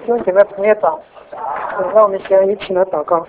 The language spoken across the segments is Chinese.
兄姐妹朋友早，让我们先一起来祷告。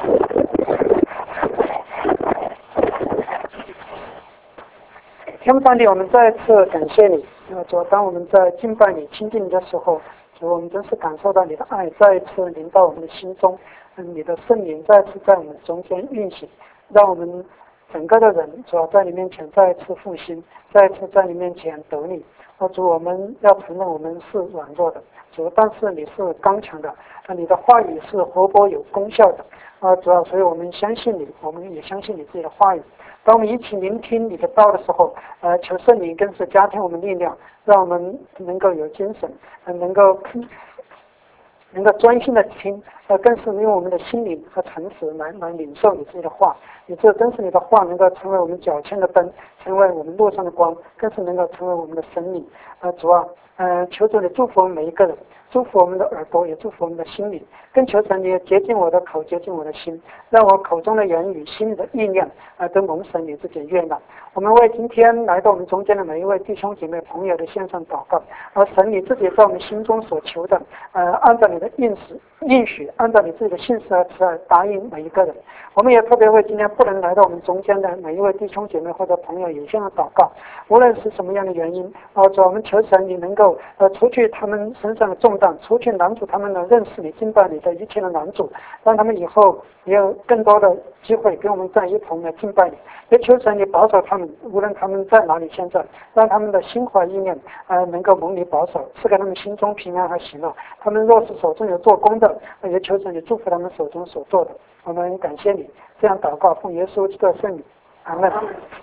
天父上帝，我们再次感谢你，主，当我们在敬拜你、亲近你的时候，主，我们真是感受到你的爱再一次临到我们的心中，你的圣灵再次在我们中间运行，让我们整个的人，主要在你面前再一次复兴，再一次在你面前得力。主，我们要承认我们是软弱的，主，但是你是刚强的，你的话语是活泼有功效的，主要所以我们相信你，我们也相信你自己的话语。当我们一起聆听你的道的时候，求圣灵更是加添我们力量，让我们能够有精神，能够专心的听，更是用我们的心灵和诚实来领受你自己的话。你这真是你的话，能够成为我们脚前的灯，成为我们路上的光，更是能够成为我们的生命。主啊，求主你祝福我们每一个人，祝福我们的耳朵，也祝福我们的心灵。更求神你洁净我的口，洁净我的心，让我口中的言语、心里的意念，都蒙神你自己悦纳。我们为今天来到我们中间的每一位弟兄姐妹朋友的线上祷告，而神你自己在我们心中所求的，按照你的应许，按照你自己的信实和慈爱答应每一个人。我们也特别为今天不能来到我们中间的每一位弟兄姐妹或者朋友也向祷告，无论是什么样的原因，主，我们求神你能够除去他们身上的重担，除去拦阻他们的认识你、敬拜你的一切的拦阻，让他们以后也有更多的机会跟我们在一同来敬拜你。也求神你保守他们，无论他们在哪里现在，让他们的心怀意念能够蒙你保守，赐给他们心中平安和喜乐。他们若是手中有做工的，也求神你祝福他们手中所做的。我们感谢你，这样祷告奉耶稣基督的圣名，阿门。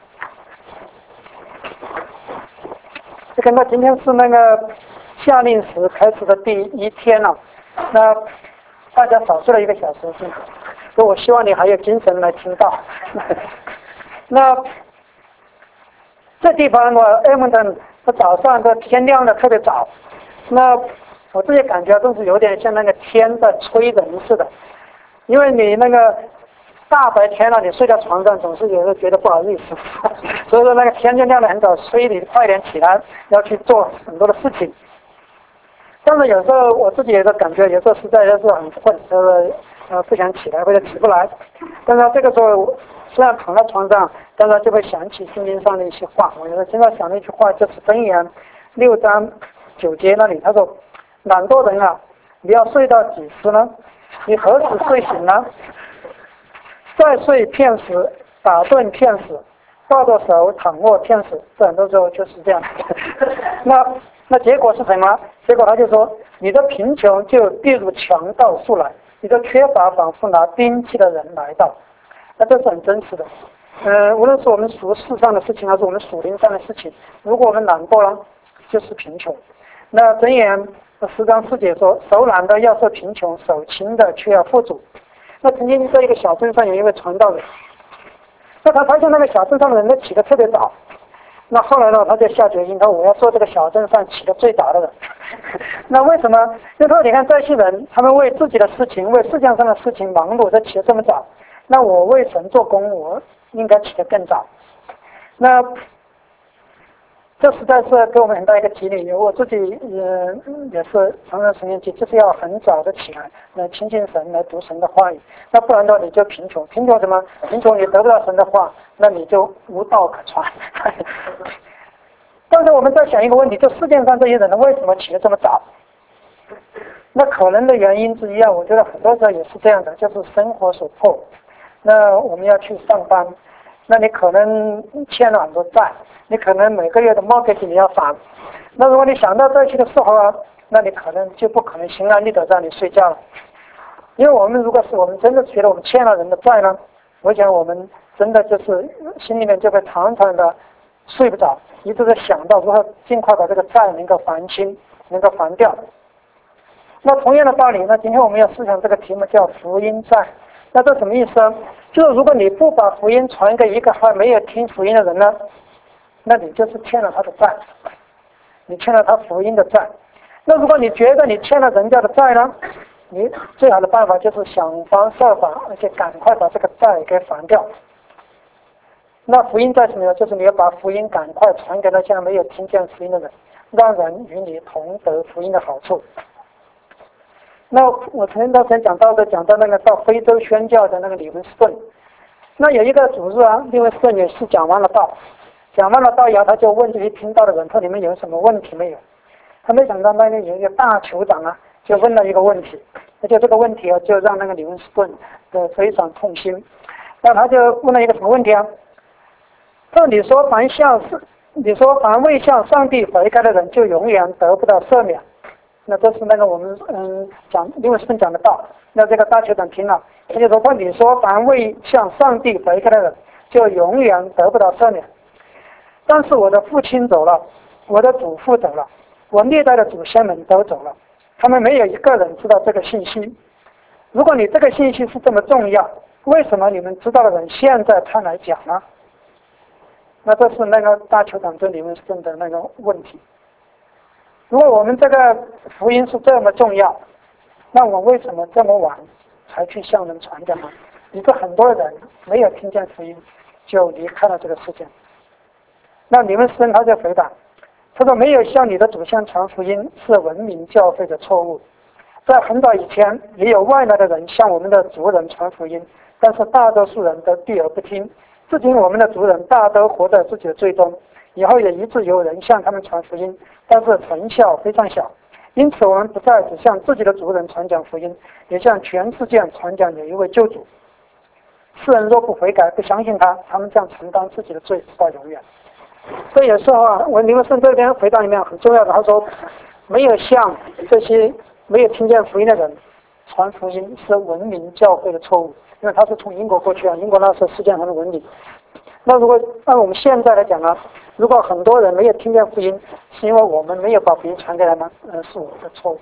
这个今天是那个夏令时开始的第一天了，那大家少睡了1个小时，所以我希望你还有精神来听到。那这地方Edmonton早上的天亮的特别早，那我自己感觉都是有点像那个天在催人似的，因为你那个大白天了，你睡在床上总是有时候觉得不好意思，所以说那个天就亮得很早，催你快点起来，要去做很多的事情。但是有时候我自己也是感觉，有时候实在是很困，就是不想起来或者起不来。但是这个时候虽然躺在床上，但是就会想起圣经上的一些话。我现在想的一句话就是箴言6章9节那里，他说：“懒惰人啊，你要睡到几时呢？你何时睡醒呢？再睡片时，打盹片时，抱着手躺卧片时。”这很多时候就是这样。那结果是什么？结果他就说，你的贫穷就跌入强盗数来，你的缺乏仿佛拿兵器的人来到。那这是很真实的。无论是我们属世上的事情，还是我们属灵上的事情，如果我们懒惰了，就是贫穷。那箴言10章4节说，手懒的要受贫穷，手勤的却要富足。那曾经在一个小镇上有一位传道人，那他发现那个小镇上的人都起得特别早。那后来呢，他就下决心，他说我要做这个小镇上起得最早的人。那为什么？因为他说你看这些人，他们为自己的事情、为世界上的事情忙碌，他起得这么早。那我为神做工，我应该起得更早。那这实在是给我们很大一个激励。我自己也是常常神年纪，就是要很早的起来，来亲近神，来读神的话语。那不然的话，你就贫穷。贫穷什么？贫穷你得不到神的话，那你就无道可传。但是我们在想一个问题，就世界上这些人为什么起得这么早？那可能的原因之一我觉得很多时候也是这样的，就是生活所迫。那我们要去上班，那你可能欠了很多债，你可能每个月的 mortgage 你要还。那如果你想到这些的时候那你可能就不可能心安理得让你睡觉了。因为我们如果是我们真的觉得我们欠了人的债呢，我想我们真的就是心里面就会常常的睡不着，一直在想到如何尽快把这个债能够还清，能够还掉。那同样的道理呢，今天我们要思想这个题目叫福音债。那这什么意思呢？就是如果你不把福音传给一个还没有听福音的人呢，那你就是欠了他的债，你欠了他福音的债。那如果你觉得你欠了人家的债呢，你最好的办法就是想方设法，而且赶快把这个债给还掉。那福音债什么呢？就是你要把福音赶快传给那些没有听见福音的人，让人与你同得福音的好处。 那我前段时间讲到那个到非洲宣教的那个李文斯顿，那有一个主日啊，李文斯顿也是讲完了道以后，他就问这些听到的人说：“你们有什么问题没有？”他没想到那里有一个大酋长啊，就问了一个问题，而且这个问题啊，就让那个李文斯顿非常痛心。那他就问了一个什么问题啊？他说：“你说凡未向上帝悔改的人，就永远得不到赦免。”那这是那个我们讲李文斯顿讲的道。那这个大酋长听了，他就说：“你说凡未向上帝悔改的人，就永远得不到赦免。但是我的父亲走了，我的祖父走了，我历代的祖先们都走了，他们没有一个人知道这个信息。如果你这个信息是这么重要，为什么你们知道的人现在才来讲呢？”那这是那个大酋长对李文斯顿的那个问题。如果我们这个福音是这么重要，那我为什么这么晚才去向人传讲呢？以致很多人没有听见福音就离开了这个世界。那李文斯顿他就回答，他说：“没有向你的祖先传福音是文明教会的错误。在很早以前，也有外来的人向我们的族人传福音，但是大多数人都避而不听。至今我们的族人大都活在自己的罪中，以后也一直有人向他们传福音，但是成效非常小。因此我们不再只向自己的族人传讲福音，也向全世界传讲有一位救主。世人若不悔改，不相信他，他们将承担自己的罪，直到永远。”所以有时候啊，我李文斯顿这边回答里面很重要的，他说没有向这些没有听见福音的人传福音是文明教会的错误，因为他是从英国过去啊，英国那时候世界上的文明。那如果按我们现在来讲啊，如果很多人没有听见福音，是因为我们没有把福音传给他们，是我们的错误。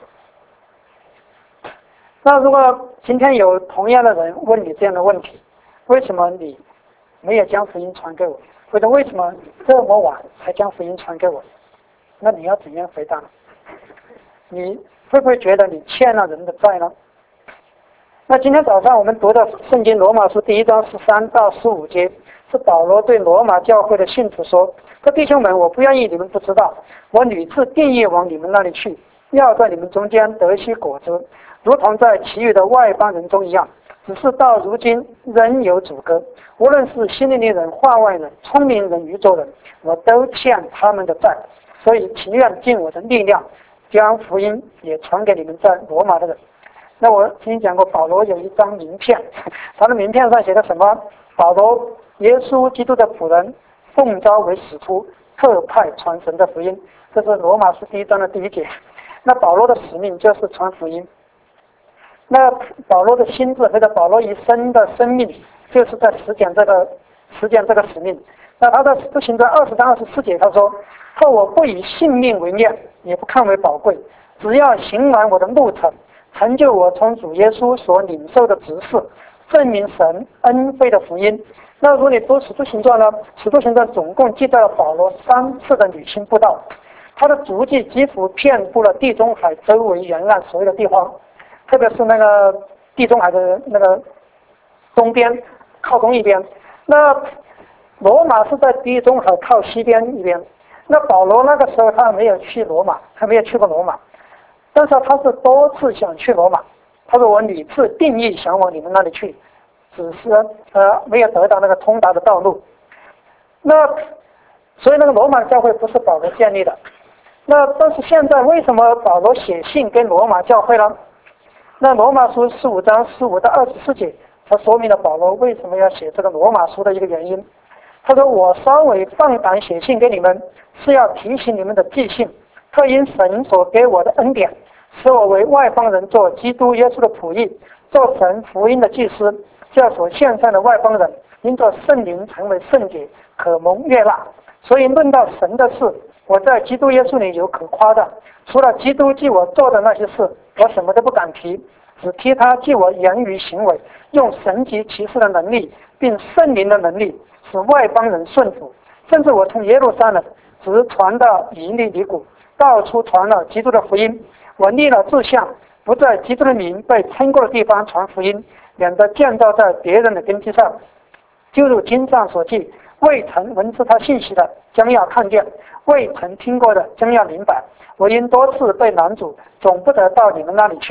那如果今天有同样的人问你这样的问题，为什么你没有将福音传给我？或者为什么这么晚才将福音传给我？那你要怎样回答？你会不会觉得你欠了人的债呢？那今天早上我们读的圣经罗马书第1章13到15节，是保罗对罗马教会的信徒说：“这弟兄们，我不愿意你们不知道，我屡次定义往你们那里去，要在你们中间得些果子，如同在其余的外邦人中一样。只是到如今仍有阻隔，无论是希利尼人、化外人、聪明人、愚拙人，我都欠他们的债，所以情愿尽我的力量，将福音也传给你们在罗马的人。”那我曾经讲过，保罗有一张名片，他的名片上写的什么？保罗，耶稣基督的仆人，奉召为使徒，特派传神的福音。这是罗马书第1章的第1节。那保罗的使命就是传福音。那保罗的心智或者保罗一生的生命，就是在实践这个使命。那他的使徒行传20章24节，他说：“后我不以性命为念，也不看为宝贵，只要行完我的路程，成就我从主耶稣所领受的职事，证明神恩惠的福音。”那如果你读使徒行传呢，使徒行传总共记载了保罗3次的旅行布道，他的足迹几乎遍布了地中海周围沿岸所有的地方。特别是那个地中海的那个东边，靠东一边。那罗马是在地中海靠西边一边。那保罗那个时候他没有去罗马，他没有去过罗马，但是他是多次想去罗马。他说：“我屡次定义想往你们那里去，只是没有得到那个通达的道路。”那所以那个罗马教会不是保罗建立的。那但是现在为什么保罗写信跟罗马教会呢？那罗马书15章15到24节，他说明了保罗为什么要写这个罗马书的一个原因。他说：“我稍微放胆写信给你们，是要提醒你们的记性，特因神所给我的恩典，使我为外邦人做基督耶稣的仆役，做神福音的祭司，叫所献上的外邦人因着圣灵成为圣洁，可蒙悦纳。所以论到神的事，我在基督耶稣里有可夸的，除了基督替我做的那些事，我什么都不敢提，只提他替我言语行为，用神级奇事的能力，并圣灵的能力，使外邦人顺服。甚至我从耶路撒冷直传到以利里谷，到处传了基督的福音。我立了志向，不在基督的名被称过的地方传福音，免得建造在别人的根基上。就如经上所记，未曾闻知他信息的，将要看见；未曾听过的，将要明白。我因多次被拦阻，总不得到你们那里去，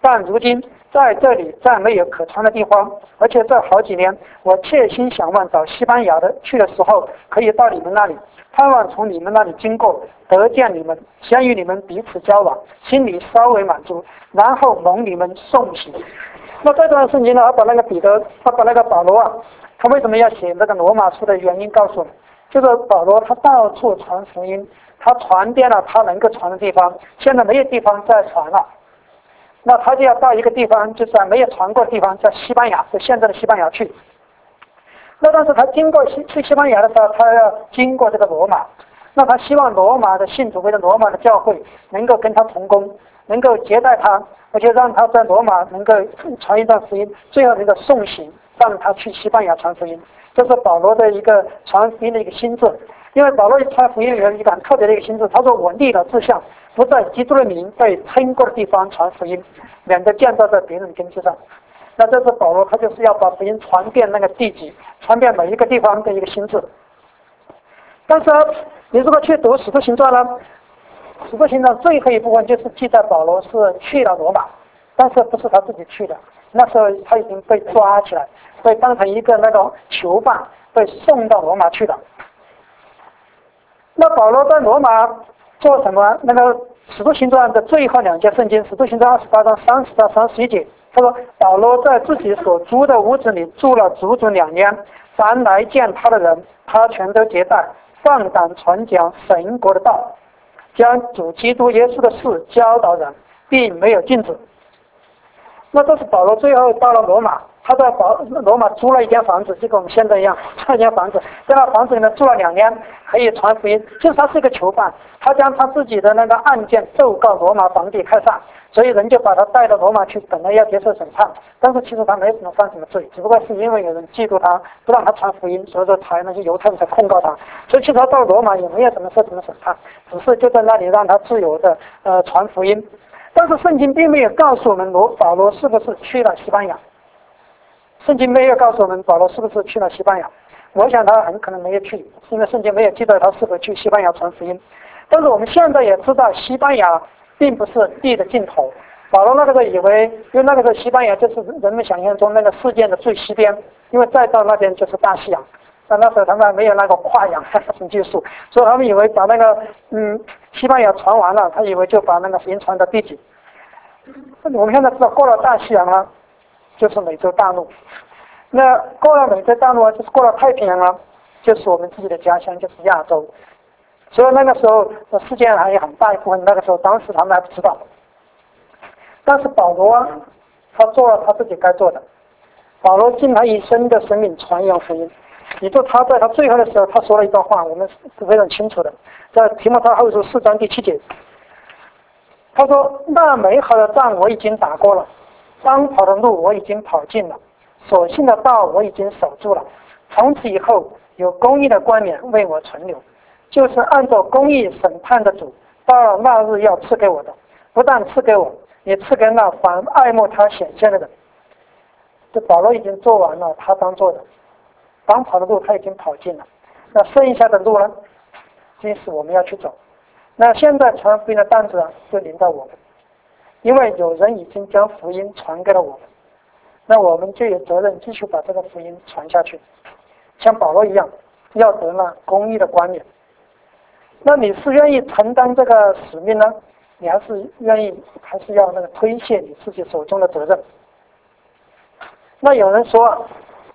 但如今在这里再没有可传的地方，而且这好几年，我切心想望找西班牙的去的时候，可以到你们那里，盼望从你们那里经过，得见你们，先与你们彼此交往，心里稍微满足，然后蒙你们送行。那这段圣经呢，把那个保罗啊，他为什么要写那个罗马书的原因告诉我们，就是保罗他到处传福音，他传遍了他能够传的地方，现在没有地方再传了。那他就要到一个地方，就是没有传过的地方，叫西班牙，就现在的西班牙去。那但是他去西班牙的时候，他要经过这个罗马。那他希望罗马的信徒或者罗马的教会能够跟他同工，能够接待他，而且让他在罗马能够传一段福音，最后能够送行，让他去西班牙传福音。这是保罗的一个传福音的一个心智。因为保罗传福音有一个很特别的一个心智，他说我立了志向，不在基督的名被称过的地方传福音，免得建造在别人的根基上。那这是保罗，他就是要把福音传遍那个地级，传遍每一个地方的一个心智。但是你如果去读使徒行传呢，使徒行传最后一部分就是记载保罗是去了罗马，但是不是他自己去的，那时候他已经被抓起来，被当成一个那种囚犯，被送到罗马去了。那保罗在罗马做什么？那个使徒行传的最后两节圣经，使徒行传28章30到31节，他说保罗在自己所租的屋子里住了足足2年，凡来见他的人，他全都接待，放胆传讲神国的道，将主基督耶稣的事教导人，并没有禁止。那这是保罗最后到了罗马，他在罗马租了一间房子，就跟我们现在一样，租了一间房子，在那房子里面住了2年，可以传福音。就是他是一个囚犯，他将他自己的那个案件奏告罗马皇帝凯撒，所以人就把他带到罗马去，本来要接受审判，但是其实他没什么犯什么罪，只不过是因为有人嫉妒他，不让他传福音，所以说那些犹太人才控告他。所以其实他到罗马也没有什么受什么审判，只是就在那里让他自由的传福音。但是圣经并没有告诉我们保罗是不是去了西班牙，圣经没有告诉我们保罗是不是去了西班牙。我想他很可能没有去，因为圣经没有记载他是否去西班牙传福音。但是我们现在也知道，西班牙并不是地的尽头。保罗那个时候以为，因为那个时候西班牙就是人们想象中那个世界的最西边，因为再到那边就是大西洋。那时候他们没有那个跨洋什么技术，所以他们以为把那个西班牙传完了，他以为就把那个福音传到地极。我们现在知道过了大西洋了，就是美洲大陆。那过了美洲大陆就是过了太平洋了，就是我们自己的家乡，就是亚洲。所以那个时候世界还有很大一部分，那个时候当时他们还不知道。但是保罗他做了他自己该做的，保罗尽他一生的生命传扬福音。也就他在他最后的时候，他说了一段话，我们是非常清楚的，在提摩太后书4章第7节，他说：“那美好的仗我已经打过了，当跑的路我已经跑尽了，所信的道我已经守住了。从此以后，有公义的冠冕为我存留，就是按照公义审判的主，到了那日要赐给我的，不但赐给我，也赐给那凡爱慕他显现的人。”这保罗已经做完了他当做的。当跑的路他已经跑尽了，那剩下的路呢，这是我们要去走。那现在传福音的担子呢，就临到我们，因为有人已经将福音传给了我们，那我们就有责任继续把这个福音传下去，像保罗一样，要得那公义的冠冕。那你是愿意承担这个使命呢，你还是要那个推卸你自己手中的责任？那有人说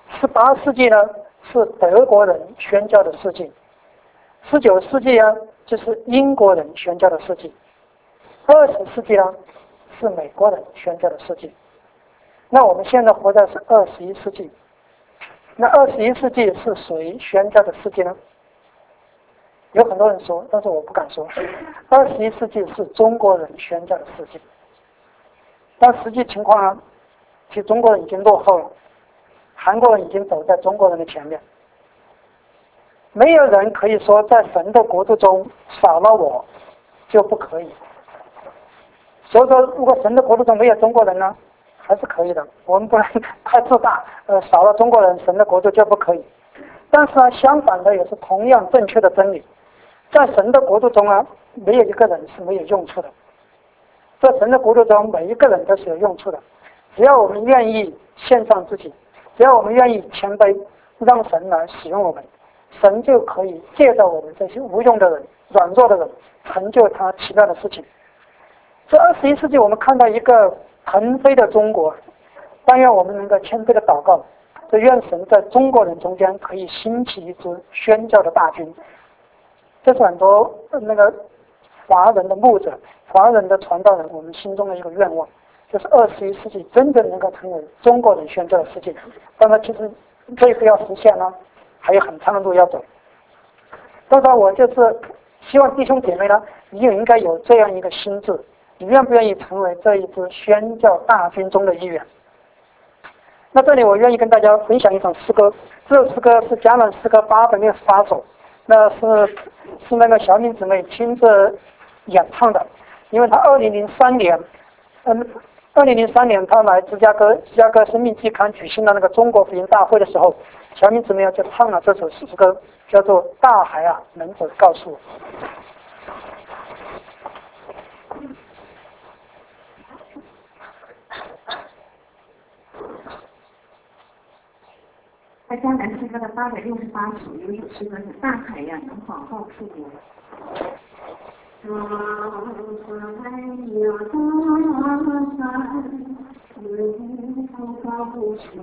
18世纪呢是德国人宣教的世纪，19世纪呢就是英国人宣教的世纪，20世纪呢是美国人宣教的世纪。那我们现在活在是21世纪，那21世纪是谁宣教的世纪呢？有很多人说，但是我不敢说，21世纪是中国人宣教的世纪。但实际情况呢，其实中国人已经落后了，韩国人已经走在中国人的前面。没有人可以说在神的国度中少了我就不可以。所以说，如果神的国度中没有中国人呢，还是可以的。我们不能太自大，少了中国人，神的国度就不可以。但是呢，相反的也是同样正确的真理，在神的国度中啊，没有一个人是没有用处的。 在神的国度中，每一个人都是有用处的。只要我们愿意献上自己，只要我们愿意谦卑，让神来使用我们，神就可以借着我们这些无用的人、软弱的人，成就他奇妙的事情。这21世纪，我们看到一个腾飞的中国，但愿我们能够谦卑的祷告，这愿神在中国人中间可以兴起一支宣教的大军。这是很多华人的牧者、华人的传道人，我们心中的一个愿望，就是21世纪真正能够成为中国人宣教的世界。但是其实这一步要实现呢，还有很长的路要走。但是我就是希望弟兄姐妹呢，你也应该有这样一个心智，你愿不愿意成为这一支宣教大军中的一员？那这里我愿意跟大家分享一首诗歌，这首诗歌是迦南诗歌868首，那是那个小敏姊妹亲自演唱的，因为她2003年她来芝加哥生命季刊举行的那个中国福音大会的时候，小敏姊妹就唱了这首诗歌，叫做《大海啊，能者告诉我》。 在江南诗歌的868首，有一首诗歌是《大海呀，能否告诉我》。大海呀，大海，能否告诉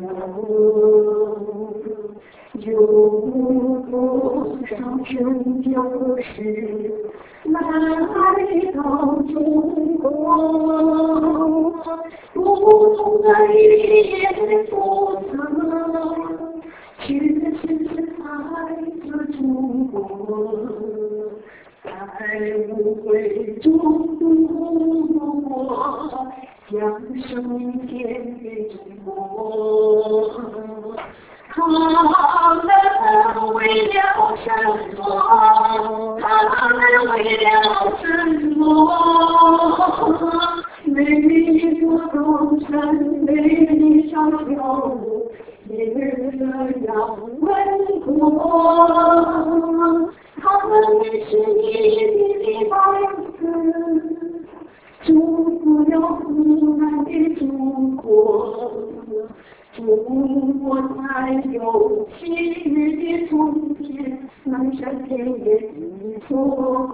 我，有多少拯救是来到中国？不爱也不曾，却是爱着中国，在无悔中度过，将生命献给中国。他们为了什么？他们为了什么？美丽的东山，美丽小跳舞，也这样问过。他们是你的孩子，祝福了湖南的中国。中国才有昔日的春天，南山田野的祖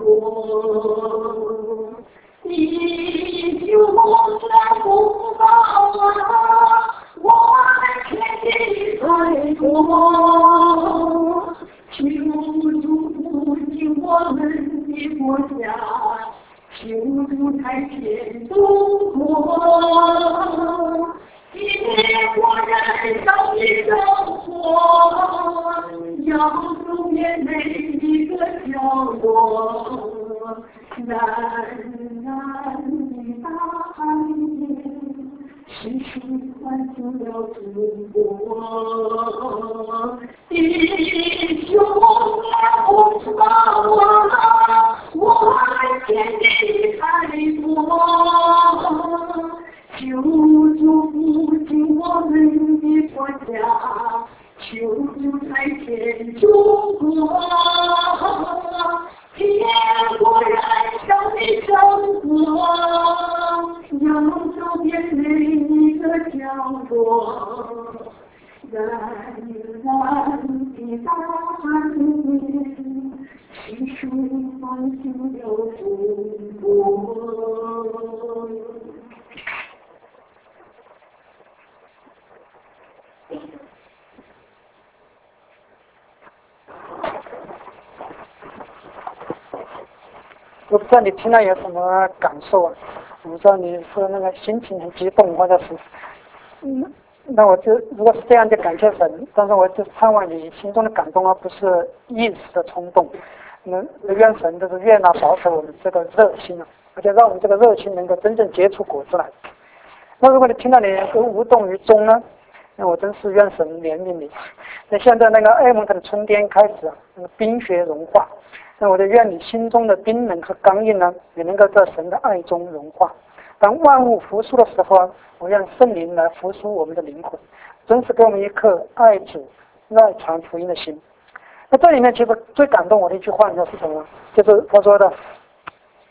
国。你就在不报啊，我们天地在国，求主复兴我们的国家，求主开建中国。一国人生的生活，要走遍每一个角落。蓝蓝的大海边，是谁唤醒了中国？弟兄们，不说我们天地开国。求主复兴我们的国家，求主开建中国，天国人生的生活，要走遍每一个角落。蓝蓝的大海边，是谁唤醒了中国？ 我不知道你听了有什么感受啊？我不知道你是那个心情很激动，或者是那我就如果是这样就感谢神，但是我就盼望你心中的感动，而不是一时的冲动。愿神就是悦纳保守我们这个热心啊，而且让我们这个热心能够真正结出果子来。那如果你听到你都无动于衷呢？那我真是愿神怜悯你。那现在那个埃蒙特的春天开始啊，那个冰雪融化，那我就愿你心中的冰冷和刚硬呢，也能够在神的爱中融化。当万物复苏的时候啊，我愿圣灵来复苏我们的灵魂，真是给我们一颗爱主、爱传福音的心。那这里面其实最感动我的一句话，你知道是什么吗？就是他说的：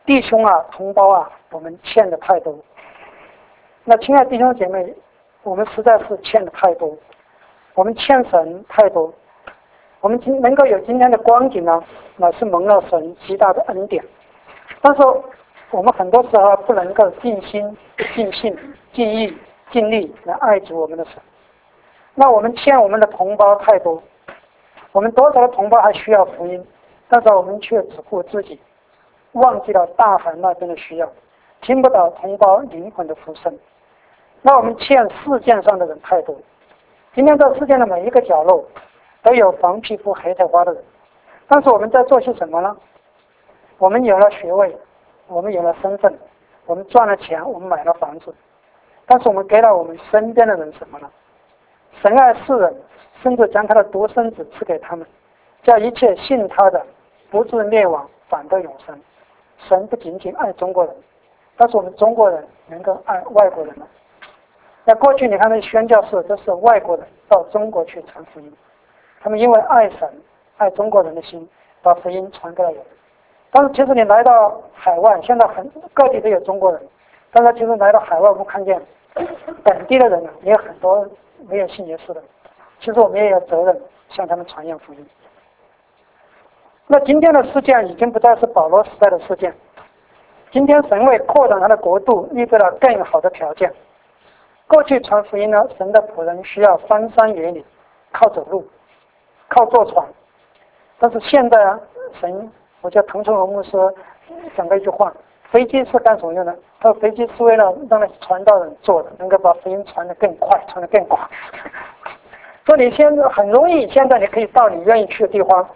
弟兄啊，同胞啊，我们欠的太多。那亲爱的弟兄姐妹，我们实在是欠的太多，我们欠神太多。我们能够有今天的光景呢，乃是蒙了神极大的恩典。但是我们很多时候不能够尽心、尽性、尽意、尽力来爱主我们的神。那我们欠我们的同胞太多，我们多少的同胞还需要福音，但是我们却只顾自己，忘记了大海那边的需要，听不到同胞灵魂的呼声。那我们欠世界上的人太多。今天在世界的每一个角落都有黄皮肤黑头发的人，但是我们在做些什么呢？我们有了学位，我们有了身份，我们赚了钱，我们买了房子，但是我们给了我们身边的人什么呢？神爱世人，甚至将他的独生子赐给他们，叫一切信他的不至灭亡，反得永生。神不仅仅爱中国人，但是我们中国人能够爱外国人吗？那过去你看那宣教士都是外国人到中国去传福音，他们因为爱神爱中国人的心，把福音传给了人。但是其实你来到海外，现在各地都有中国人，但是其实来到海外，我们看见本地的人呢，也有很多没有信耶稣的。其实我们也有责任向他们传扬福音。那今天的事件已经不再是保罗时代的事件，今天神为扩展他的国度预备了更好的条件。过去传福音呢，神的仆人需要翻山越岭，靠走路，靠坐船。但是现在啊，神，我叫唐崇荣牧师讲过一句话：飞机是干什么用的？他说飞机是为了让那些传道人坐的，能够把福音传得更快，传得更广。所以你现在很容易，现在你可以到你愿意去的地方，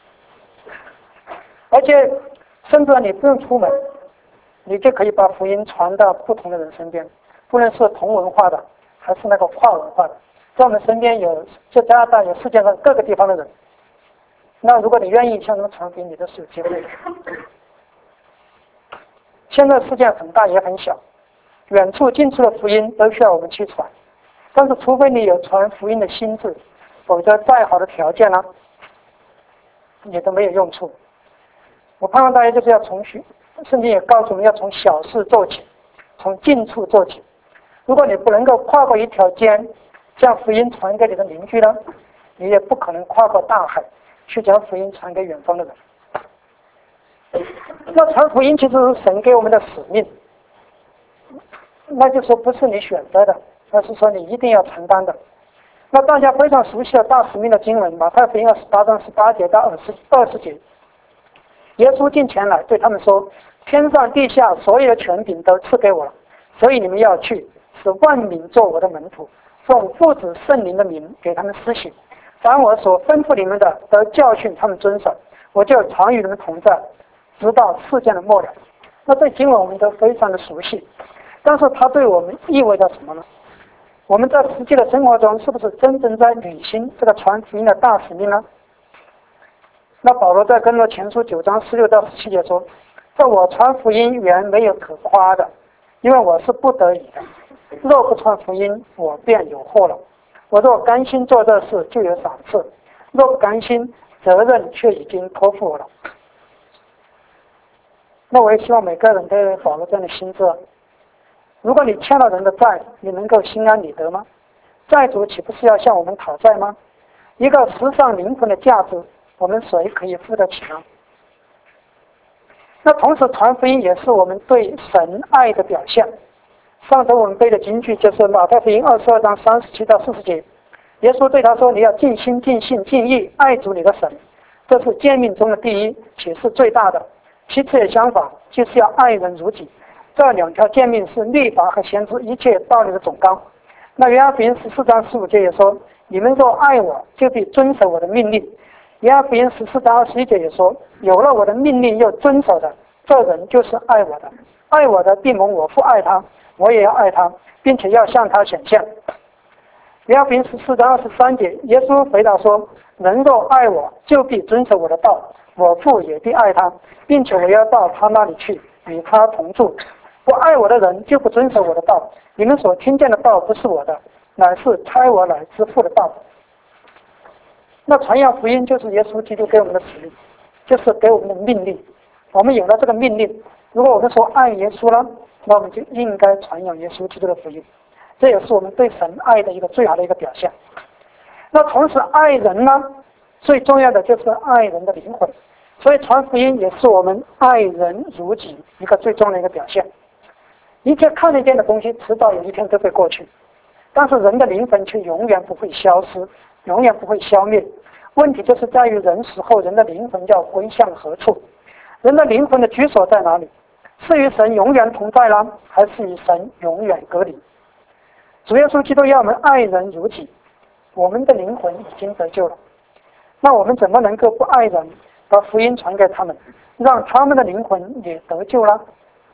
而且甚至你不用出门，你就可以把福音传到不同的人身边。不论是同文化的还是那个跨文化的，在我们身边有在加拿大有世界上各个地方的人，那如果你愿意向他们传福音，你都是有机会的。现在世界很大也很小，远处近处的福音都需要我们去传，但是除非你有传福音的心智，否则再好的条件呢，也都没有用处。我盼望大家就是要从圣经也告诉我们要从小事做起，从近处做起。如果你不能够跨过一条街，将福音传给你的邻居呢，你也不可能跨过大海去将福音传给远方的人。那传福音其实是神给我们的使命，那就说不是你选择的，而是说你一定要承担的。那大家非常熟悉的大使命的经文，马太福音28章18节到20节，耶稣进前来对他们说：天上地下所有的权柄都赐给我了，所以你们要去，使万民做我的门徒，奉父子圣灵的名给他们施洗，凡我所吩咐你们的都教训他们遵守，我就常与你们同在，直到世界的末了。那这经文我们都非常的熟悉，但是它对我们意味着什么呢？我们在实际的生活中是不是真正在履行这个传福音的大使命呢？那保罗在哥林多前书9章16到17节说：这我传福音原没有可夸的，因为我是不得已的，若不传福音，我便有祸了。我若甘心做这事，就有赏赐；若不甘心，责任却已经托付我了。那我也希望每个人都有保罗这样的心智。如果你欠了人的债，你能够心安理得吗？债主岂不是要向我们讨债吗？一个时尚灵魂的价值，我们谁可以付得起呢？那同时传福音也是我们对神爱的表现。上周我们背的金句就是马太福音22章37到40节，耶稣对他说：你要尽心尽性尽意爱主你的神，这是诫命中的第一，且是最大的。其次也相反，就是要爱人如己。这两条诫命是律法和先知一切道理的总纲。那约翰福音14章15节也说：你们若爱我，就必遵守我的命令。约翰福音14章21节也说：有了我的命令又遵守的，这人就是爱我的。爱我的必蒙我父爱他，我也要爱他，并且要向他显现。约翰福音14章23节，耶稣回答说：人若爱我，就必遵守我的道，我父也必爱他，并且我要到他那里去，与他同住。不爱我的人就不遵守我的道，你们所听见的道不是我的，乃是差我来之父的道。那传扬福音就是耶稣基督给我们的使命，就是给我们的命令。我们有了这个命令， 如果我们说爱耶稣了，那我们就应该传扬耶稣基督的福音，这也是我们对神爱的一个最好的一个表现。那同时爱人呢，最重要的就是爱人的灵魂，所以传福音也是我们爱人如己一个最重要的一个表现。一切看得见的东西迟早有一天都会过去，但是人的灵魂却永远不会消失，永远不会消灭。问题就是在于人死后，人的灵魂要归向何处？人的灵魂的居所在哪里？是与神永远同在呢，还是与神永远隔离？主耶稣基督要我们爱人如己，我们的灵魂已经得救了，那我们怎么能够不爱人，把福音传给他们，让他们的灵魂也得救呢？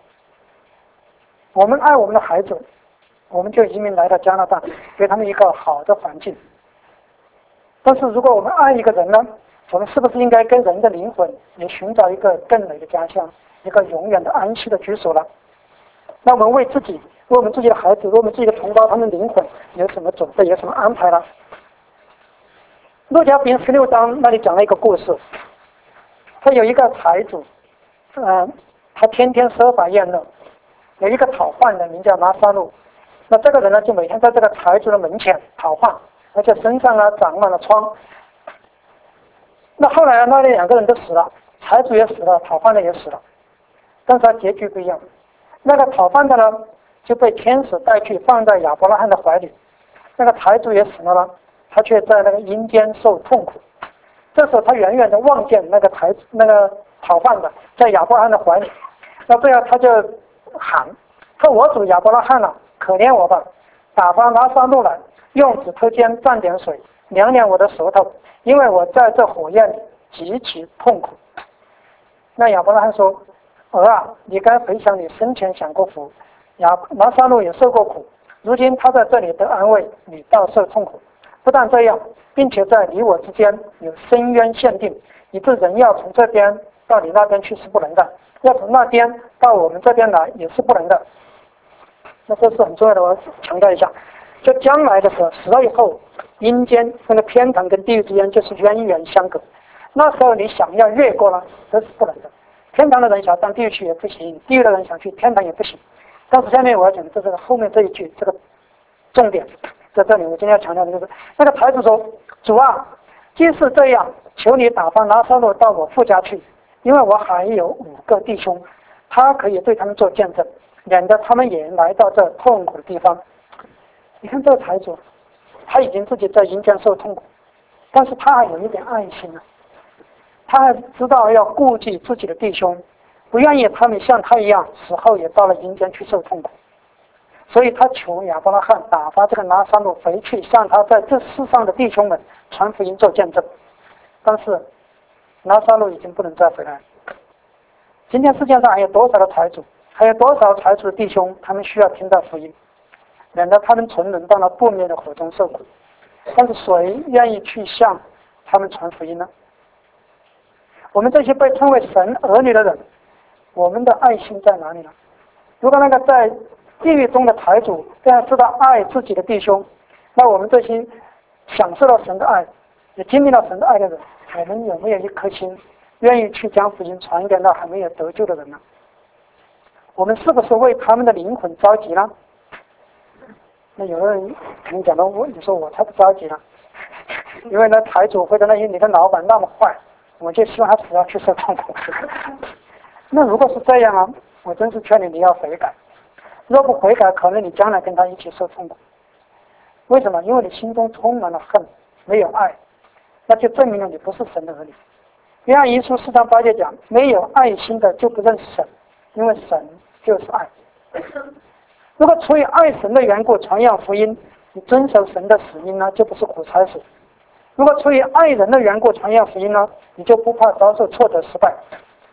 我们爱我们的孩子，我们就移民来到加拿大，给他们一个好的环境。但是如果我们爱一个人呢，我们是不是应该跟人的灵魂也寻找一个更美的家乡，一个永远的安息的居所呢？那我们为自己，为我们自己的孩子，为我们自己的同胞，他们的灵魂有什么准备，有什么安排呢？路加福音16章那里讲了一个故事，他有一个财主，他天天奢华宴乐，有一个讨饭的名叫拿撒路，那这个人呢就每天在这个财主的门前讨饭，而且身上长满了疮。那后来那两个人都死了，财主也死了，讨饭的也死了，但是他结局不一样。那个讨饭的呢就被天使带去放在亚伯拉罕的怀里，那个财主也死了，他却在那个阴间受痛苦。这时候他远远的望见那个讨饭的在亚伯拉罕的怀里，那这样他就喊说：“我主亚伯拉罕啊，可怜我吧，打发拿撒路来，用指头尖蘸点水，凉凉我的舌头，因为我在这火焰里极其痛苦。”那亚伯拉罕说：“儿啊，你该回想你生前享过福，拿撒路也受过苦，如今他在这里得安慰，你倒受痛苦。不但这样，并且在你我之间有深渊限定，以致人要从这边到你那边去是不能的，要从那边到我们这边来也是不能的。”那这是很重要的，我强调一下。就将来的时候，死了以后，阴间那个天堂跟地狱之间就是冤冤相隔。那时候你想要越过呢，这是不能的。天堂的人想到地狱去也不行，地狱的人想去天堂也不行。但是下面我要讲的这个后面这一句，这个重点在这里。我今天要强调的就是，那个财主说：“主啊，既是这样，求你打发拿撒路到我父家去，因为我还有5个弟兄，他可以对他们做见证，免得他们也来到这痛苦的地方。”你看这个财主，他已经自己在阴间受痛苦，但是他还有一点爱心啊，他还知道要顾及自己的弟兄，不愿意他们像他一样死后也到了阴间去受痛苦，所以他求亚伯拉罕打发这个拿撒路回去，向他在这世上的弟兄们传福音做见证。但是拿撒路已经不能再回来。今天世界上还有多少的财主，还有多少财主的弟兄，他们需要听到福音，免得他们沉沦到了不灭的火中受苦。但是谁愿意去向他们传福音呢？我们这些被称为神儿女的人，我们的爱心在哪里呢？如果那个在地狱中的财主这样知道爱自己的弟兄，那我们这些享受到神的爱，也经历到神的爱的人，我们有没有一颗心愿意去将福音传给那还没有得救的人呢？我们是不是为他们的灵魂着急呢？那有的人可能讲到你说我才不着急呢，因为那财主或者那些你的老板那么坏，我就希望他死要去受痛苦。那如果是这样啊，我真是劝你要悔改。若不悔改，可能你将来跟他一起受痛苦。为什么？因为你心中充满了恨，没有爱，那就证明了你不是神的儿女。约翰一书4章8节讲，没有爱心的就不认识神，因为神就是爱。如果出于爱神的缘故传扬福音，你遵守神的使命呢，就不是苦差事。如果出于爱人的缘故传扬福音呢，你就不怕遭受挫折失败。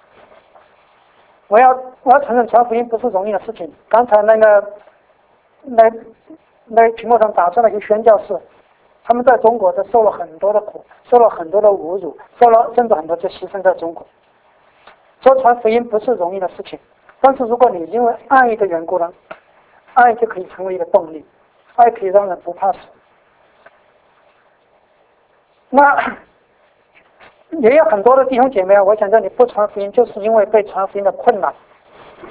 我要承认传福音不是容易的事情。刚才那屏幕上打出来一个宣教士，他们在中国都受了很多的苦，受了很多的侮辱，甚至很多就牺牲在中国。说传福音不是容易的事情，但是如果你因为爱的缘故呢，爱就可以成为一个动力，爱可以让人不怕死。那也有很多的弟兄姐妹啊，我想叫你不传福音，就是因为被传福音的困难，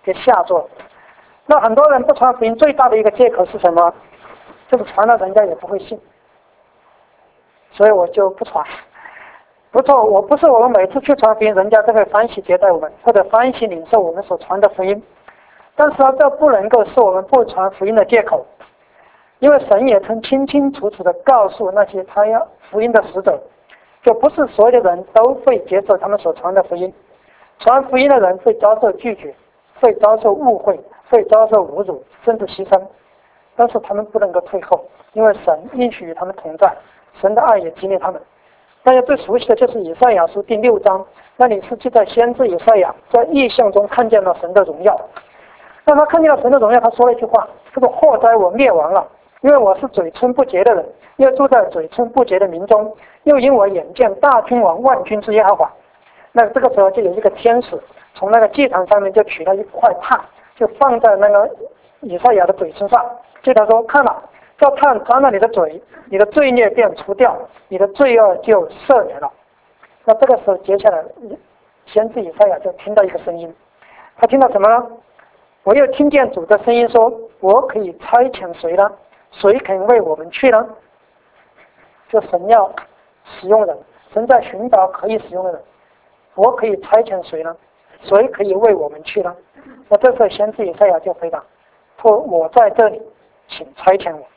给吓住了。那很多人不传福音最大的一个借口是什么？就是传了人家也不会信，所以我就不传。不错，我们每次去传福音，人家都会欢喜接待我们，或者欢喜领受我们所传的福音。但是这不能够是我们不传福音的借口，因为神也曾清清楚楚地告诉那些他要福音的使者，就不是所有的人都会接受他们所传的福音。传福音的人会遭受拒绝，会遭受误会，会遭受侮辱，甚至牺牲。但是他们不能够退后，因为神应许与他们同在，神的爱也激励他们。大家最熟悉的就是以赛亚书第6章，那里是记载先知以赛亚在异象中看见了神的荣耀。当他看见了神的荣耀，他说了一句话，他说：祸哉，我灭亡了，因为我是嘴唇不洁的人，又住在嘴唇不洁的民中，又因我眼见大君王万军之耶和华。那这个时候就有一个天使从那个祭坛上面就取了一块炭，就放在那个以赛亚的嘴唇上，对他说：看了，这炭沾了你的嘴，你的罪孽便除掉，你的罪恶就赦免了。那这个时候接下来先知以赛亚就听到一个声音，他听到什么呢？我又听见主的声音说：我可以差遣谁呢？谁肯为我们去呢？就神要使用人，神在寻找可以使用的人，我可以差遣谁呢？谁可以为我们去呢？那这时候先知以赛亚就回答说：我在这里，请差遣我。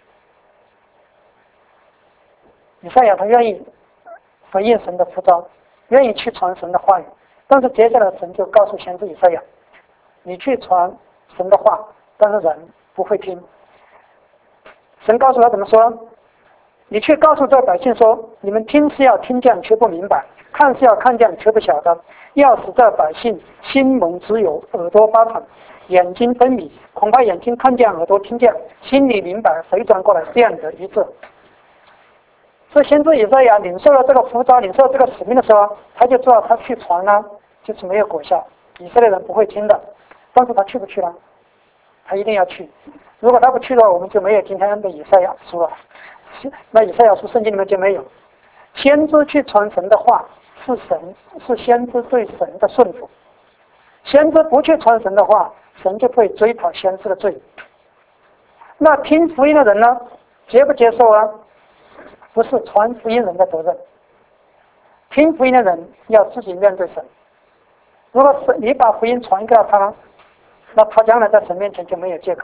以赛亚他愿意回应神的呼召，愿意去传神的话语，但是接下来神就告诉先知以赛亚：你去传神的话，但是人不会听。神告诉他怎么说呢？你去告诉这百姓说：你们听是要听见却不明白，看是要看见却不晓得，要使这百姓心蒙脂油，耳朵发沉，眼睛昏迷，恐怕眼睛看见，耳朵听见，心里明白，回转过来变得愚智。所以先知以赛亚领受了这个呼召，领受了这个使命的时候，他就知道他去传呢，就是没有果效，以色列人不会听的。但是他去不去呢？他一定要去。如果他不去的话，我们就没有今天的以赛亚书了。那以赛亚书圣经里面就没有。先知去传神的话，是先知对神的顺服。先知不去传神的话，神就会追讨先知的罪。那听福音的人呢，接不接受啊？不是传福音人的责任。听福音的人要自己面对神。如果是你把福音传给了他，那他将来在神面前就没有借口。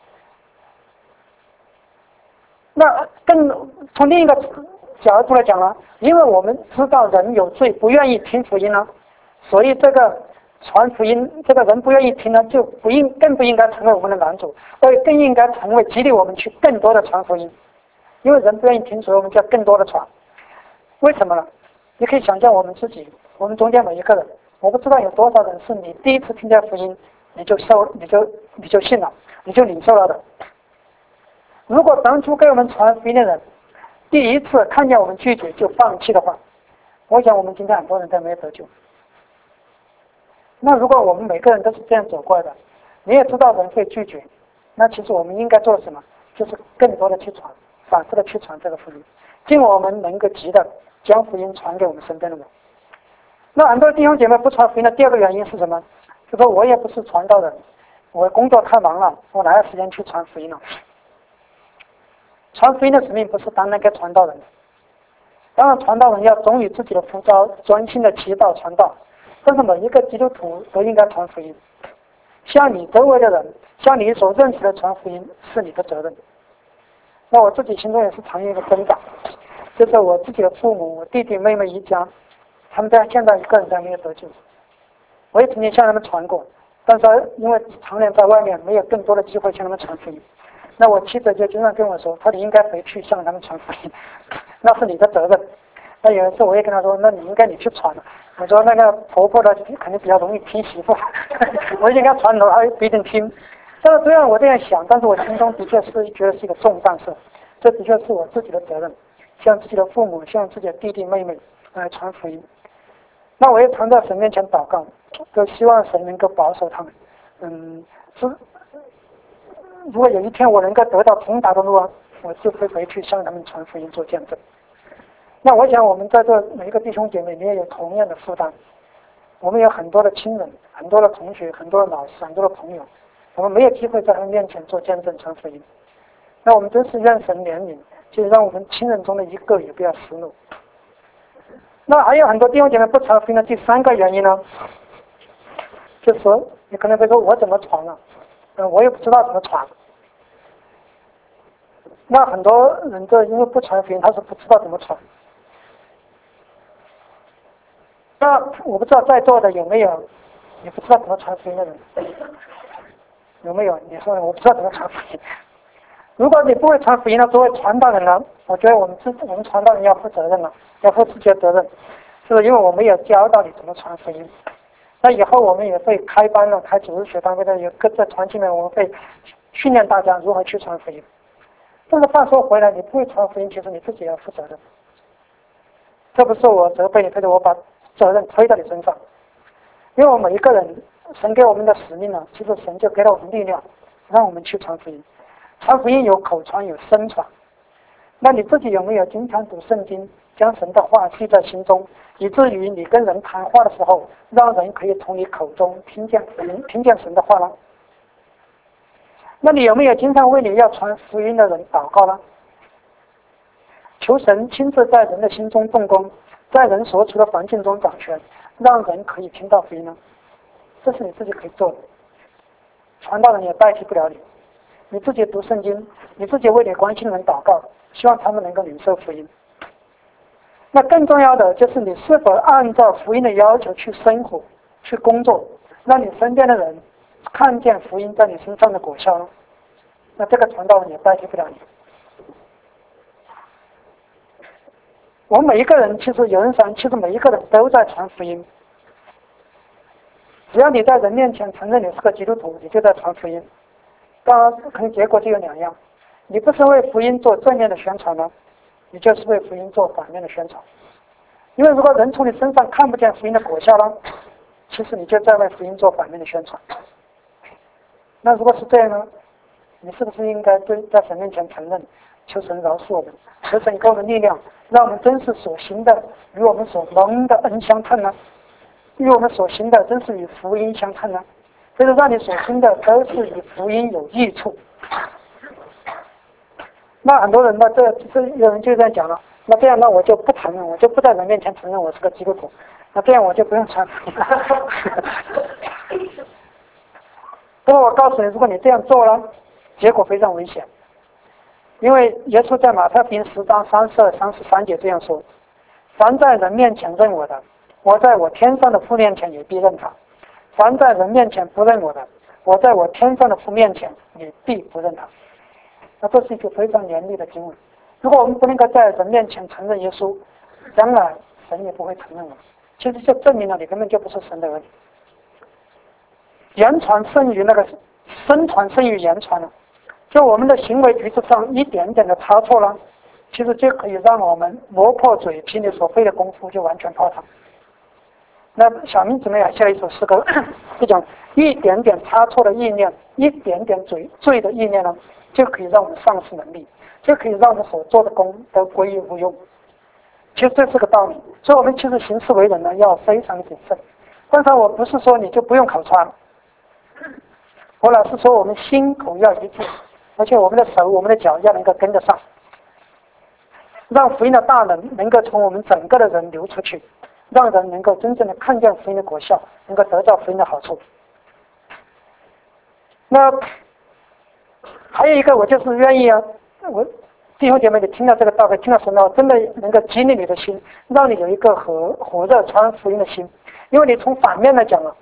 那从另一个角度来讲呢，因为我们知道人有罪，不愿意听福音呢，所以这个传福音，这个人不愿意听呢，就更不应该成为我们的拦阻，而更应该成为激励我们去更多的传福音。因为人不愿意听，所以我们就要更多的传。为什么呢？你可以想象我们自己，我们中间每一个人，我不知道有多少人是你第一次听见福音，你就信了，你就领受了的。如果当初给我们传福音的人，第一次看见我们拒绝就放弃的话，我想我们今天很多人都没有得救。那如果我们每个人都是这样走过来的，你也知道人会拒绝，那其实我们应该做什么？就是更多的去传，反复的去传这个福音，尽我们能够及的将福音传给我们身边的人。那很多弟兄姐妹不传福音的第二个原因是什么？就说我也不是传道人，我工作太忙了，我哪有时间去传福音呢？传福音的使命不是单单给传道人的，当然传道人要忠于自己的呼召，专心的祈祷传道，但是每一个基督徒都应该传福音。向你周围的人，向你所认识的传福音是你的责任。那我自己心中也是常有一个挣扎，就是我自己的父母，我弟弟妹妹一家，他们现在一个人都没有得救。我也曾经向他们传过，但是因为常年在外面，没有更多的机会向他们传福音。那我妻子就经常跟我说，你应该回去向他们传福音，那是你的责任。那有一次我也跟他说，那你去传了。我说那个婆婆的肯定比较容易听媳妇，我应该传了，她不一定听。但是虽然我这样想，但是我心中的确是觉得是一个重担事，这的确是我自己的责任，向自己的父母，向自己的弟弟妹妹来传福音。那我也常在神面前祷告，就希望神能够保守他们。如果有一天我能够得到通达的路，我就会回去向他们传福音做见证。那我想我们在这每一个弟兄姐妹，你也有同样的负担。 我们有很多的亲人、很多的同学、很多的老师、很多的朋友，我们没有机会在他们面前做见证传福音。那我们真是愿神怜悯，就让我们亲人中的一个也不要失落。那还有很多弟兄姐妹不传福音的第三个原因呢，就是说你可能会说我怎么传呢？我也不知道怎么传。那很多人都因为不传福音，他是不知道怎么传。那我不知道在座的有没有你不知道怎么传福音的人？有没有？你说我不知道怎么传福音。如果你不会传福音呢，作为传道人呢，我觉得我们传道人要负责任了，要负自己的责任，是因为我们有教导你怎么传福音。那以后我们也会开班了，开主日学班，或者有各在团体里面，我们会训练大家如何去传福音。但是话说回来，你不会传福音，其实你自己要负责任。这不是我责备你，或者我把责任推到你身上，因为我们每一个人，神给我们的使命呢，其实神就给了我们力量，让我们去传福音。传福音有口传，有声传。那你自己有没有经常读圣经，将神的话记在心中，以至于你跟人谈话的时候，让人可以从你口中听见神的话呢？那你有没有经常为你要传福音的人祷告呢？求神亲自在人的心中动工，在人所处的环境中掌权，让人可以听到福音呢？这是你自己可以做的，传道人也代替不了你。你自己读圣经，你自己为你关心的人祷告，希望他们能够领受福音。那更重要的就是你是否按照福音的要求去生活、去工作，让你身边的人看见福音在你身上的果效呢？那这个传道人也代替不了你。我们每一个人，其实有人想，其实每一个人都在传福音。只要你在人面前承认你是个基督徒，你就在传福音。当然，可能结果就有两样：你不是为福音做正面的宣传呢，你就是为福音做反面的宣传。因为如果人从你身上看不见福音的果效呢，其实你就在为福音做反面的宣传。那如果是这样呢，你是不是应该在神面前承认，求神饶恕我们，求神给我们力量，让我们真是所行的与我们所蒙的恩相称呢？与我们所行的真是与福音相称呢？就是让你所行的都是与福音有益处。那很多人呢，这有人就这样讲了，那这样那我就不承认，我就不在人面前承认我是个基督徒，那这样我就不用传福音了。不过我告诉你，如果你这样做了，结果非常危险。因为耶稣在马太福音10章32、33节这样说：凡在人面前认我的，我在我天上的父面前也必认他；凡在人面前不认我的，我在我天上的父面前也必不认他。那这是一个非常严厉的经文。如果我们不能够在人面前承认耶稣，将来神也不会承认我们。其实就证明了你根本就不是神的儿女。言传胜于声传胜于言传了。就我们的行为举止上一点点的差错了，其实就可以让我们磨破嘴皮，你所费的功夫就完全泡汤。那小明姊妹还写了一首诗歌，就讲一点点差错的意念，一点点罪的意念呢，就可以让我们丧失能力，就可以让我们所做的功都归于无用。其实这是个道理，所以我们其实行事为人呢要非常谨慎。但是我不是说你就不用口传，我老是说我们心口要一致，而且我们的手、我们的脚要能够跟得上，让福音的大能够从我们整个的人流出去，让人能够真正的看见福音的果效，能够得到福音的好处。那还有一个，我就是愿意我弟兄姐妹，你听到这个道理，听到神的话，真的能够激励你的心，让你有一个火热传福音的心。因为你从反面来讲了，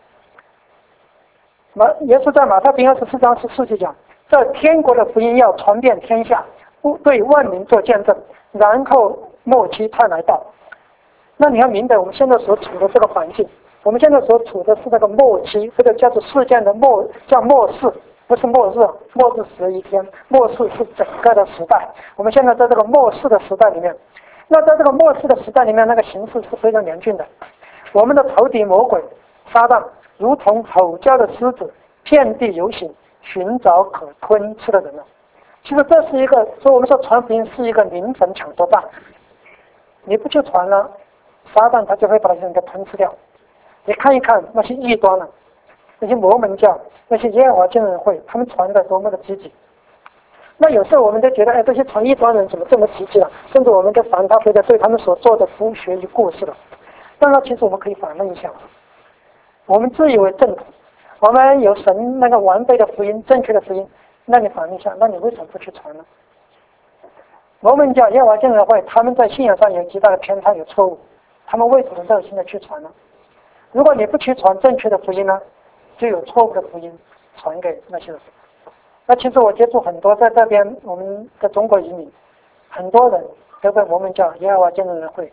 耶稣在马太福音24章14节讲，这天国的福音要传遍天下，对万民做见证，然后末期才来到。那你要明白，我们现在所处的这个环境，我们现在所处的是那个末期，或者叫做事件的叫末世，不是末日，末日11天，末世是整个的时代。我们现在在这个末世的时代里面，那在这个末世的时代里面，那个形势是非常严峻的。我们的仇敌魔鬼撒旦如同吼叫的狮子，遍地游行，寻找可吞吃的人了。其实这是一个，所以我们说传福音是一个灵魂抢夺战。你不去传了，撒旦他就会把人给吞吃掉。 你看一看那些异端了，那些摩门教，那些耶和华见证人会，他们传的多么的积极。那有时候我们就觉得，哎，这些传异端人怎么这么积极了？甚至我们就反他非得对他们所做的佛学与故事了。但是其实我们可以反问一下，我们自以为正统，我们有神那个完备的福音、正确的福音，那你反问一下，那你为什么不去传呢？摩门教、耶和华见证人会，他们在信仰上有极大的偏差、有错误，他们为什么热心的去传呢？如果你不去传正确的福音呢，就有错误的福音传给那些人。那其实我接触很多在这边我们的中国移民，很多人都被摩门教、耶和华见证人会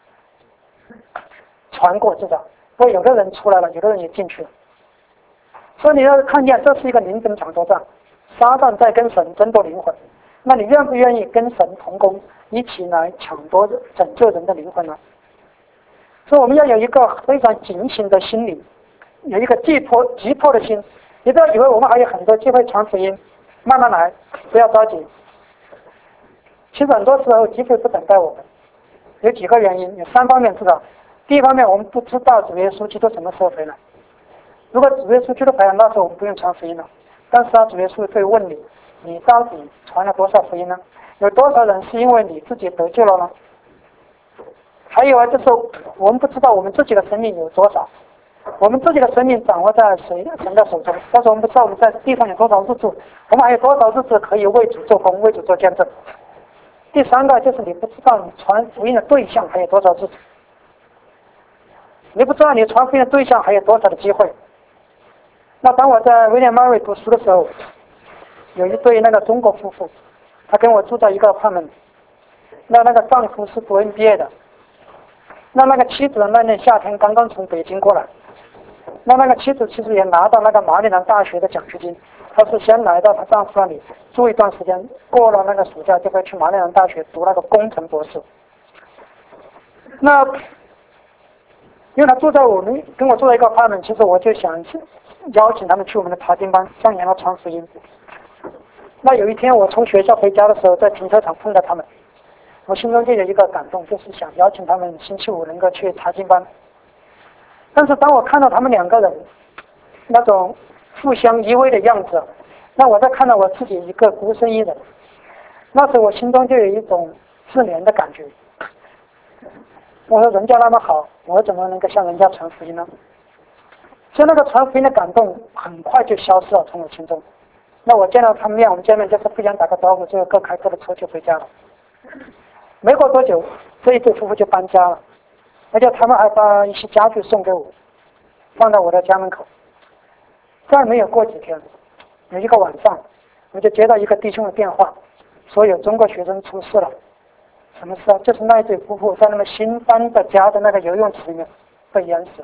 传过至少，不过有的人出来了，有的人也进去了。所以你要看见这是一个灵魂抢夺战，撒旦在跟神争夺灵魂，那你愿不愿意跟神同工，一起来抢夺拯救人的灵魂呢？所以我们要有一个非常警醒的心理，有一个急迫的心。你不要以为我们还有很多机会传福音，慢慢来，不要着急。其实很多时候机会不等待我们，有几个原因，有3方面知道。第一方面，我们不知道主耶稣基督什么时候回来。如果主耶稣基督回来，那时候我们不用传福音了。但是主耶稣会问你，你到底传了多少福音呢？有多少人是因为你自己得救了呢？还有就是我们不知道我们自己的生命有多少。我们自己的生命掌握在神的手中，但是我们不知道我们在地上有多少日子，我们还有多少日子可以为主做工，为主做见证。第3个就是你不知道你传福音的对象还有多少日子，你不知道你传福音的对象还有多少的机会。那当我在威廉·马瑞读书的时候，有一对那个中国夫妇，他跟我住在一个apartment，那个丈夫是读 MBA 的，那个妻子那年夏天刚刚从北京过来。那个妻子其实也拿到那个马里兰大学的奖学金，她是先来到她丈夫那里住一段时间，过了那个暑假就会去马里兰大学读那个工程博士。那因为他跟我住在一个apartment，其实我就想邀请他们去我们的查经班，向他传福音。那有一天我从学校回家的时候，在停车场碰到他们，我心中就有一个感动，就是想邀请他们星期五能够去查经班。但是当我看到他们2个人那种互相依偎的样子，那我在看到我自己一个孤身一人，那时我心中就有一种自怜的感觉。我说人家那么好，我怎么能够向人家传福音呢？所以那个传福音的感动很快就消失了从我心中。那我见到他们面，我们见面就是互相打个招呼，最后各开各的车就回家了。没过多久，这一对夫妇就搬家了，而且他们还把一些家具送给我，放到我的家门口。再没有过几天，有一个晚上，我就接到一个弟兄的电话，说有中国学生出事了。什么事啊？就是那一对夫妇在他们新搬的家的那个游泳池里面被淹死了。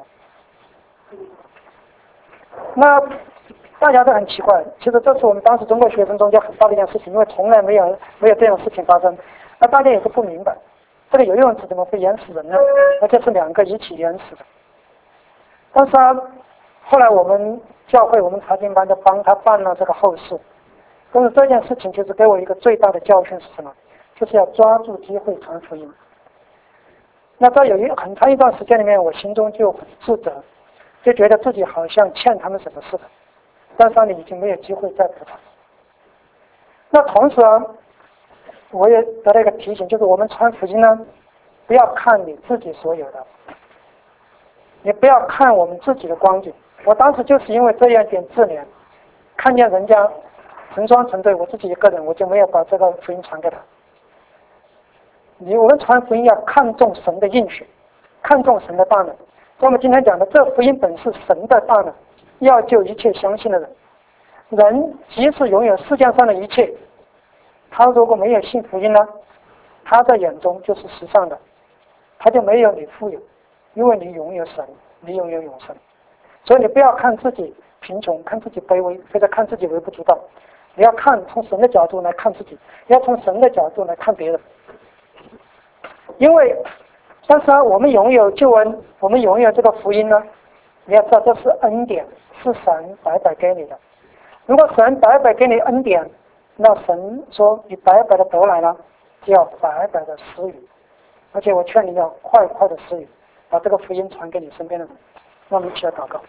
那大家都很奇怪，其实这是我们当时中国学生中间很大的一件事情，因为从来没有这种事情发生。那大家也都不明白，这个游泳池怎么会淹死人呢？而且是2个一起淹死的。但是后来我们教会我们查经班就帮他办了这个后事。但是这件事情其实给我一个最大的教训是什么？就是要抓住机会传福音。那在有很长一段时间里面，我心中就很自责，就觉得自己好像欠他们什么似的，但是你已经没有机会再补偿。那同时我也得到一个提醒，就是我们传福音呢，不要看你自己所有的，也不要看我们自己的光景。我当时就是因为这样一点自怜，看见人家成双成对，我自己一个人，我就没有把这个福音传给他。我们传福音要看重神的应许，看重神的大能。所以我们今天讲的这福音本是神的大能，要救一切相信的人。人即使拥有世界上的一切，他如果没有信福音呢，他在眼中就是世上的，他就没有你富有，因为你拥有神，你拥有永生。所以你不要看自己贫穷，看自己卑微，或者看自己微不足道，你要从神的角度来看自己，要从神的角度来看别人。但是我们拥有救恩，我们拥有这个福音呢，你要知道这是恩典，是神白白给你的。如果神白白给你恩典，那神说你白白的得来了，就要白白的施予。而且我劝你要快快的施予，把这个福音传给你身边的人。 让我们一起来祷告。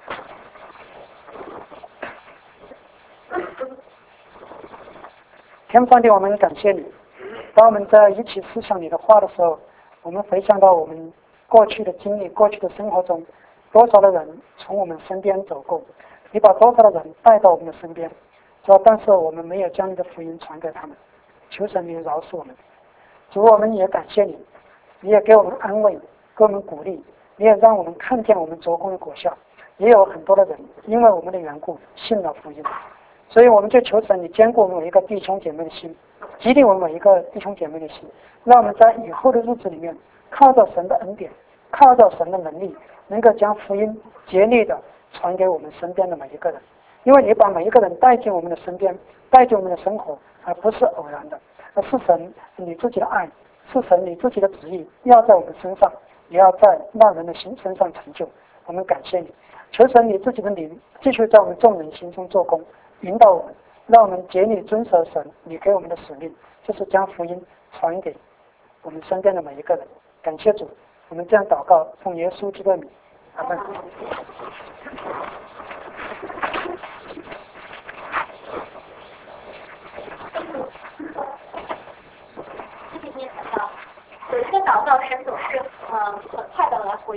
天父上帝，我们感谢你。当我们在一起思想你的话的时候，我们回想到我们过去的经历，过去的生活中，多少的人从我们身边走过，你把多少的人带到我们的身边，主，但是我们没有将你的福音传给他们，求神你饶恕我们。主，我们也感谢你，你也给我们安慰，给我们鼓励，你也让我们看见我们做工的果效。也有很多的人因为我们的缘故信了福音，所以我们就求神你坚固我们每一个弟兄姐妹的心，激励我们每一个弟兄姐妹的心，让我们在以后的日子里面靠着神的恩典，靠着神的能力，能够将福音竭力的传给我们身边的每一个人。因为你把每一个人带进我们的身边，带进我们的生活，而不是偶然的，而是神你自己的爱，是神你自己的旨意，要在我们身上，也要在那人的心身上成就。我们感谢你，求神你自己的灵继续在我们众人心中做工，引导我们，让我们竭力遵守神你给我们的使命，就是将福音传给我们身边的每一个人。感谢主，我们这样祷告，奉耶稣基督的名，阿门。 有一个祷告，神总是很快的来回